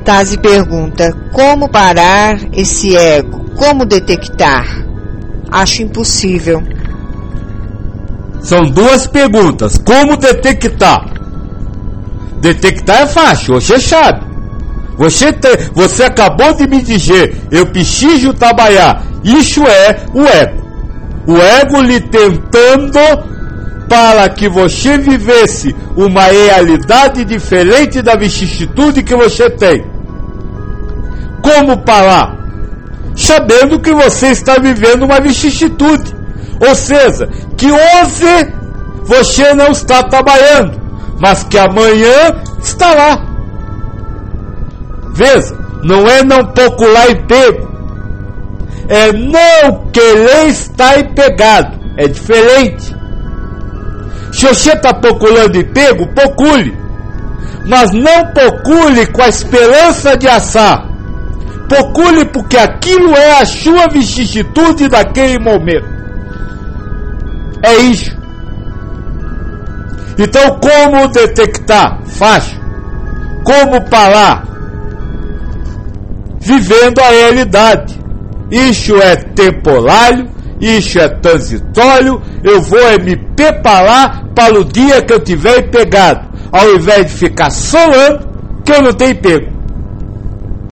Tazi pergunta: como parar esse ego? Como detectar? Acho impossível. São duas perguntas. Como detectar? Detectar é fácil, você sabe. Você acabou de me dizer, eu preciso trabalhar. Isso é o ego. O ego lhe tentando para que você vivesse uma realidade diferente da vicissitude que você tem. Como parar? Sabendo que você está vivendo uma vicissitude. Ou seja, que hoje você não está trabalhando, mas que amanhã estará. Veja, não é não procurar emprego, é não querer estar empregado. É diferente. Se você está procurando emprego, procure, mas não procure com a esperança de achar. Procure porque aquilo é a sua vicissitude daquele momento. É isso. Então, como detectar? Fácil. Como parar? Vivendo a realidade. Isso é temporário, isso é transitório. Eu vou me preparar para o dia que eu tiver empregado, ao invés de ficar solando que eu não tenho emprego.